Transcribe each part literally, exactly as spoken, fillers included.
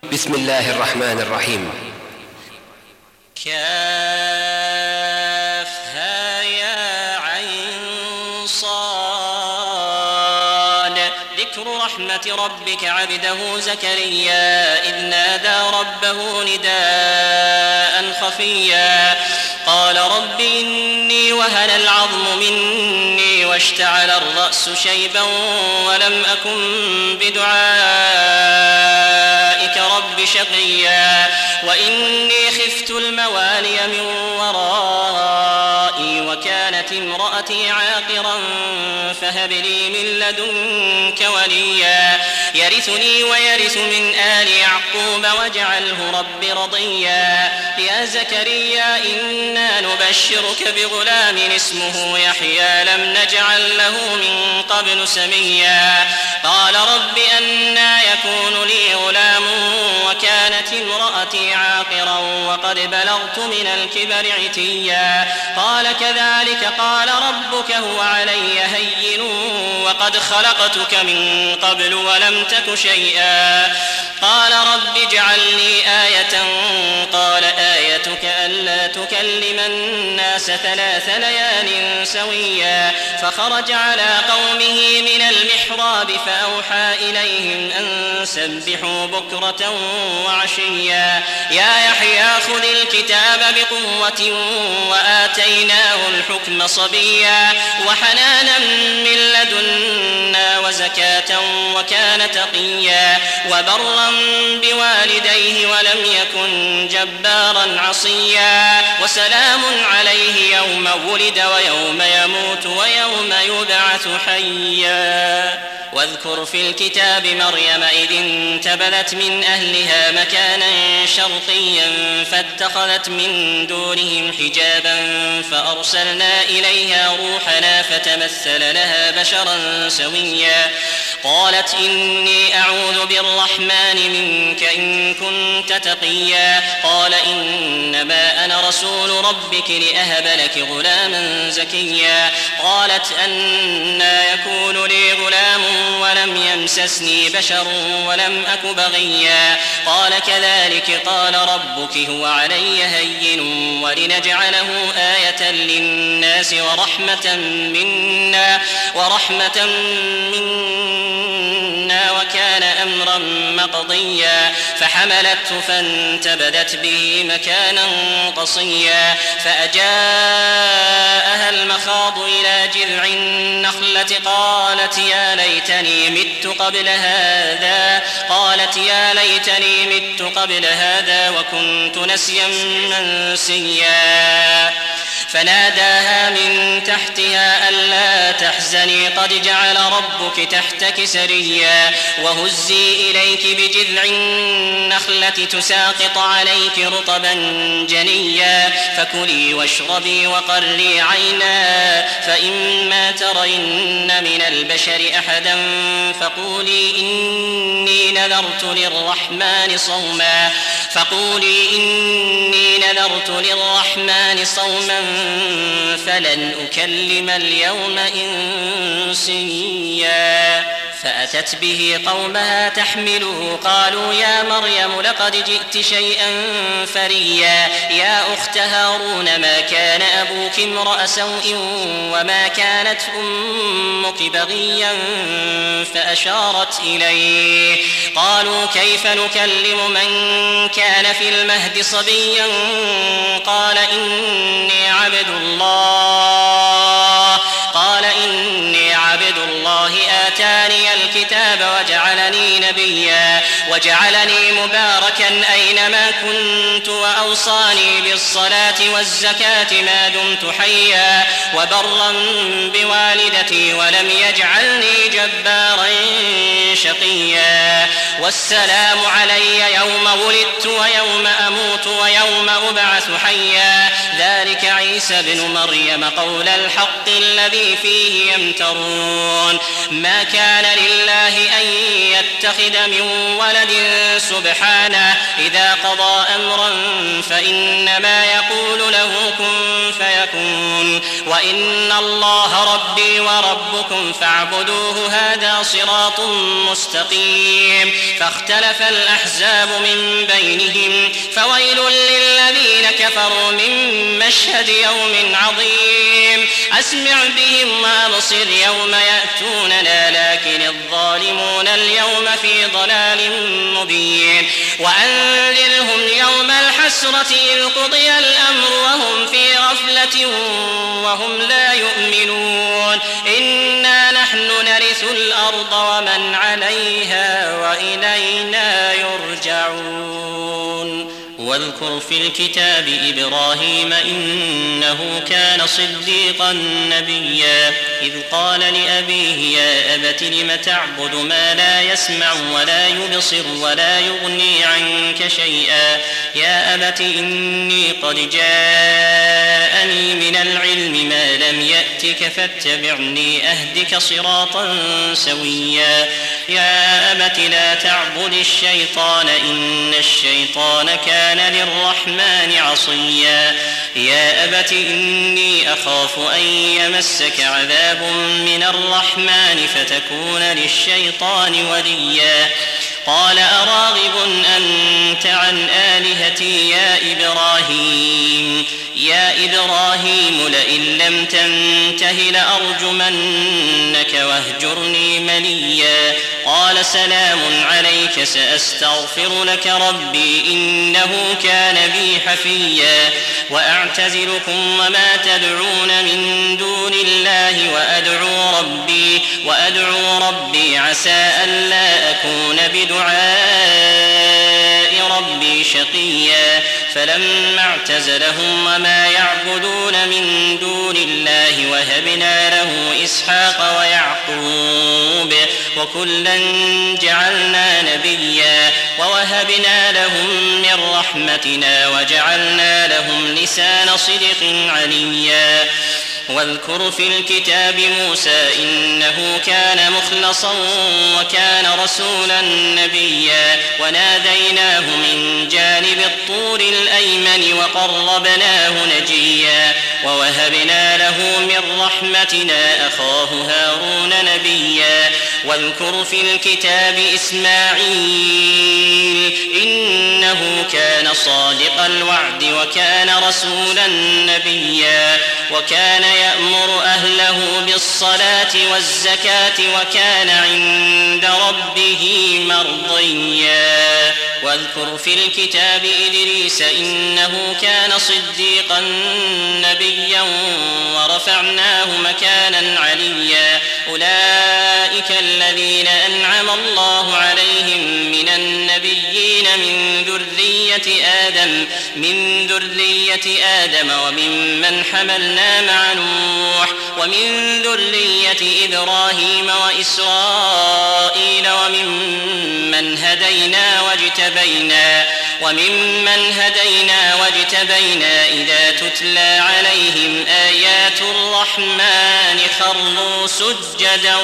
بسم الله الرحمن الرحيم. كافها يا عين صاد ذكر رحمة ربك عبده زكريا إذ نادى ربه نداء خفيا قال رب إني وهن العظم مني واشتعل الرأس شيبا ولم أكن بدعائك رب شقيا وإني خفت الموالي من ورائي وكانت امرأتي عاقرا فهب لي من لدنك وليا يرثني ويرث من آل يعقوب واجعله رب رضيا يا زكريا إنا نبشرك بغلام اسمه يحيى لم نجعل له من قبل سميا قال رب أنى يكون لي غلام وكانت امرأتي عاقرا وقد بلغت من الكبر عتيا قال كذلك قال ربك هو علي هين وقد خلقتك من قبل ولم تك شيئا قال رب اجعل لي آية قال آيتك ألا تكلم الناس ثلاث ليال سويا فخرج على قومه من المحراب فأوحى إليهم أن سبحوا بكرة وعشيا يا يحيى خذ الكتاب بقوة وآتيناه الحكم صبيا وحنانا من لدنا وزكاة وكان تقيا وبرا بوالديه ولم يكن جبارا عصيا وسلام عليه يوم ولد ويوم يموت ويوم يبعث حيا واذكر في الكتاب مريم إذ انتبذت من أهلها مكانا شرقيا فاتخذت من دونهم حجابا فأرسلنا إليها روحنا فتمثل لها بشرا سويا قالت إني أعوذ بالرحمن منك إن كنت تقيا قال إنما أنا رسول ربك لأهب لك غلاما زكيا قالت أنى يكون لي غلام ولم يمسسني بشر ولم أك بغيا قال كذلك قال ربك هو علي هين ولنجعله آية للناس ورحمة منا ورحمة منا وكان أمرا مقضيا فحملته فانتبذت به مكانا قصيا فأجاءها المخاض إلى جذع النخلة قالت يا ليتني مت قبل هذا قالت يا ليتني مت قبل هذا وكنت نسيا منسيا فناداها من تحتها ألا تحزني قد جعل ربك تحتك سريا وهزي إليك بجذع النخلة تساقط عليك رطبا جنيا فكلي واشربي وقري عينا فإما ترين من البشر أحدا فقولي إني نذرت للرحمن صوما فقولي إني نذرت للرحمن صوما فلن أكلم اليوم إنسيا فأتت به قومها تحمله قالوا يا مريم لقد جئت شيئا فريا يا أخت هارون ما كان أبوك امرأ سوء وما كانت أمك بغيا فأشارت إليه قالوا كيف نكلم من كان في المهد صبيا قال إني عبد الله قال إني عبد الله آتاني الكتاب وجعلني نبيا وجعلني مباركا أينما كنت وأوصاني بالصلاة والزكاة ما دمت حيا وبرا بوالدتي ولم يجعلني جبارا شقيا والسلام علي يوم ولدت ويوم أموت ويوم أبعث حيا ذلك عيسى بن مريم قول الحق الذي فيه يمترون ما كان لله أن يتخذ من ولد سبحانه إذا قضى أمرا فإنما يقول له كن فيكون وإن الله ربي وربكم فاعبدوه هذا صراط مستقيم فاختلف الأحزاب من بينهم فويل للذين كفروا من مشهد يوم عظيم أسمع بهم وأبصر يوم يأتوننا لكن الظالمون اليوم في ضلال مبين وأنذرهم يوم الحسرة إذ قضي الأمر وهم في غفلة وهم لا يؤمنون إنا نحن نرث الأرض ومن عليها وإلينا يرجعون واذكر في الكتاب إبراهيم إنه كان صديقا نبيا إذ قال لأبيه يا أبت لم تعبد ما لا يسمع ولا يبصر ولا يغني عنك شيئا يا أبت إني قد جاءني من العلم ما لم يأتك فاتبعني أهدك صراطا سويا يا أبت لا تعبد الشيطان إن الشيطان كان للرحمن عصيا يا أبت إني أخاف أن يمسك عذاب من الرحمن فتكون للشيطان وليا قال أراغب أنت عن آلهتي يا إبراهيم يا إبراهيم لئن لم تنته لأرجمنك واهجرني مليا قال سلام عليك سأستغفر لك ربي إنه كان بي حفيا وأعتزلكم وما تدعون من دون الله وأدعو ربي وأدعو ربي عسى ألا أكون بدعاء ربي شقيا فلما اعتزلهم وما يعبدون من دون الله وهبنا له إسحاق ويعقوب وكلا جعلنا نبيا ووهبنا لهم من رحمتنا وجعلنا لهم لسان صدق عليا واذكر في الكتاب موسى إنه كان مخلصا وكان رسولا نبيا وناديناه من جانب الطور الأيمن وقربناه نجيا ووهبنا له من رحمتنا أخاه هارون نبيا واذكر في الكتاب إسماعيل إنه كان صادق الوعد وكان رسولا نبيا وكان يأمر أهله بالصلاة والزكاة وكان عند ربه مرضيا واذكر في الكتاب إدريس إنه كان صديقا نبيا ورفعناه مكانا عليا أولئك الذين أنعم الله عليهم من النبيين من ذرية آدم من ذرية آدم وممن حملنا مع نوح ومن ذرية إبراهيم وإسرائيل وممن هدينا واجتبينا وممن هدينا واجتبينا إذا تتلى عليهم آيات الرحمن خروا سجدا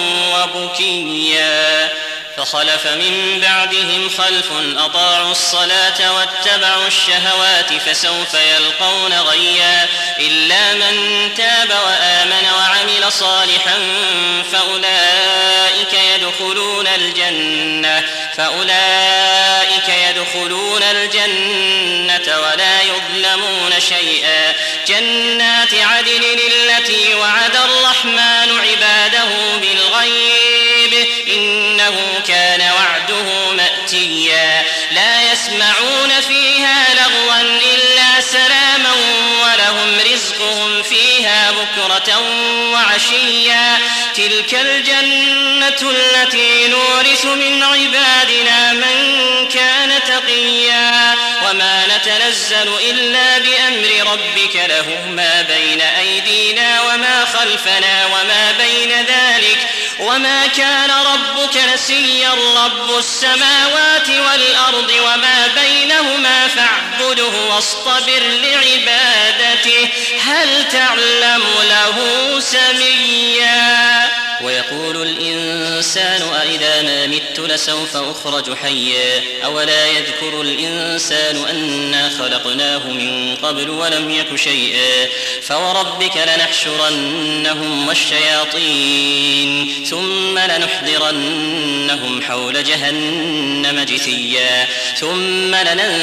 وبكيا فخلف من بعدهم خلف أطاعوا الصلاة واتبعوا الشهوات فسوف يلقون غيا إلا من تاب وآمن وعمل صالحا فأولئك يدخلون الجنة فأولئك يدخلون الجنة ولا يظلمون شيئا جنات عدن التي وعد الرحمن عباده بالغيب إنه كان وعده مأتيا لا يسمعون فيها لغوا إلا سلاما ولهم رزقهم فيها بكرة وعشيا تلك الجنة التي نورث من عبادنا من كان تقيا وما نتنزل إلا بأمر ربك له ما بين أيدينا وما خلفنا وما بين ذلك وما كان ربك نسيا رب السماوات والأرض وما بينهما فاعبده واصطبر لعبادته هل تعلم له سميا ويقول الإنسان أإذا ما مت لسوف أخرج حيا أولا يذكر الإنسان أنا خلقناه من قبل ولم يك شيئا فوربك لنحشرنهم والشياطين ثم لنحضرنهم حول جهنم جثيا ثم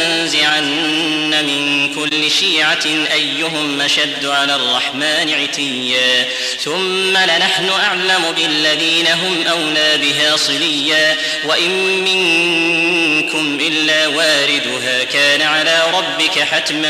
لننزعن من كل شيعة أيهم أشد على الرحمن عتيا ثم لنحن أعلم بالذين هم أولى بها صليا وإن منكم إلا واردها كان على ربك حتما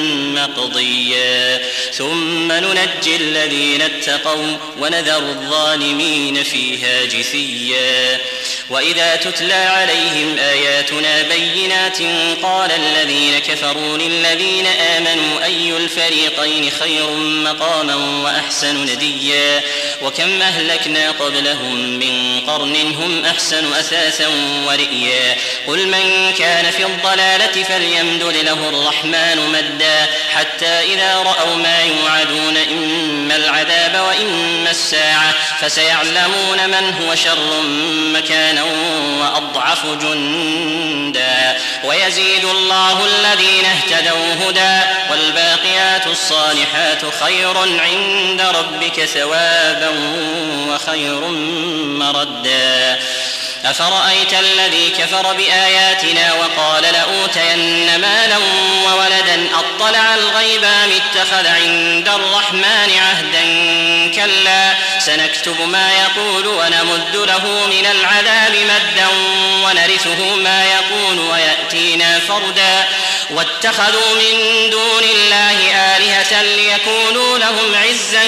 مقضيا ثم ننجي الذين اتقوا ونذر الظالمين فيها جثيا وإذا تتلى عليهم آياتنا بينات قال الذين كفروا للذين آمنوا أي الفريقين خير مقاما وأحسن نديا وكم أهلكنا قبلهم من قرن هم أحسن أثاثا ورئيا قل من كان في الضلالة فليمدد له الرحمن مدا حتى إذا رأوا ما يوعدون إما العذاب وإما الساعة فسيعلمون من هو شر مكانا وأضعف جندا ويزيد الله الذين اهتدوا هدى والباقيات الصالحات خير عند ربك ثوابا وخير مردا أفرأيت الذي كفر بآياتنا وقال لأوتين مالا وولدا أطلع الغيب أم اتخذ عند الرحمن عهدا كلا سنكتب ما يقول ونمد له من العذاب مدا ونرثه ما يقول ويأتينا فردا واتخذوا من دون الله آلهة ليكونوا لهم عزا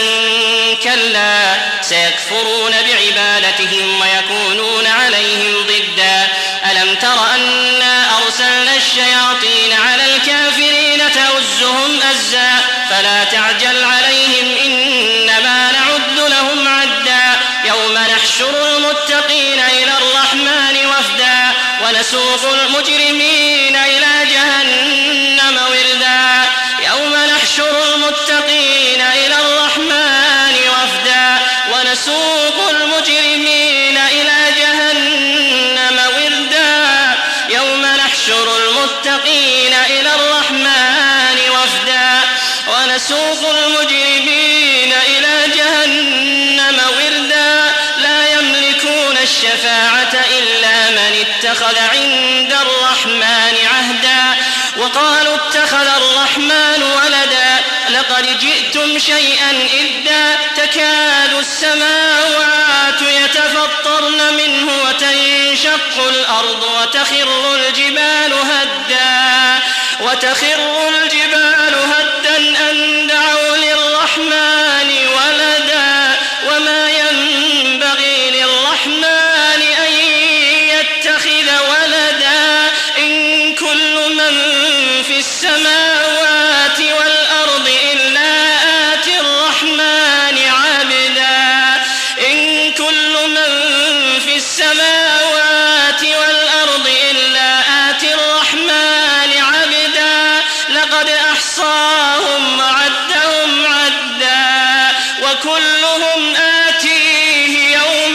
كلا سيكفرون بعبادتهم ويكونون عليهم ضدا ألم تر أنا أرسلنا الشياطين على الكافرين تؤزهم أزا فلا تعجل عليهم إنما نعد لهم عدا يوم نحشر المتقين إلى الرحمن وفدا ونسوق المجرمين إلى جهنم وردا يوم نحشر المتقين إلى الرحمن وفدا ونسوق المجرمين إلى جهنم وردا يوم نحشر المتقين إلى الرحمن وفدا ونسوق المجرمين إلى جهنم وردا لا يملكون الشفاعة إلا من اتخذ عند الرحمن عهدا وقالوا اتخذ الرحمن ولدا لقد جئتم شيئا إدا تكاد السماوات يتفطرن منه وتنشق الأرض وتخر الجبال هدا وتخر الجبال هدا أن دعوا للرحمن ولدا وما ينبغي للرحمن أن يتخذ ولدا إن كل من في السماوات والأرض إلا آتي الرحمن عبدا إن كل من في السماوات والأرض إلا آتي الرحمن عبدا لقد أحصاهم وعدهم عدا وكلهم آتيه يوم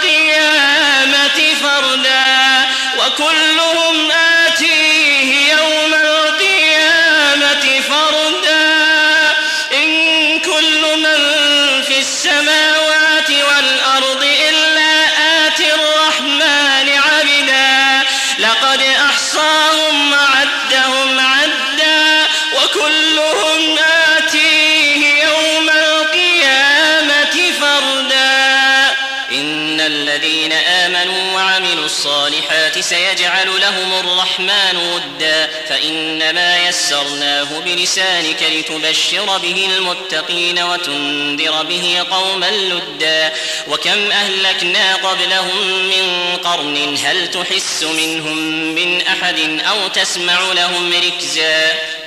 القيامة فردا وكلهم آتيه يوم القيامة فردا إن كل من في السماوات والأرض إلا آتي الرحمن عبدا لقد أحصاهم وعدهم عدا وكلهم آتيه يوم القيامة فردا إن الذين آمنوا وعملوا الصالحات سيجعل لهم الرحمن ودا فإنما يسرناه بلسانك لتبشر به المتقين وتنذر به قوما لدا وكم أهلكنا قبلهم من قرن هل تحس منهم من أحد أو تسمع لهم ركزا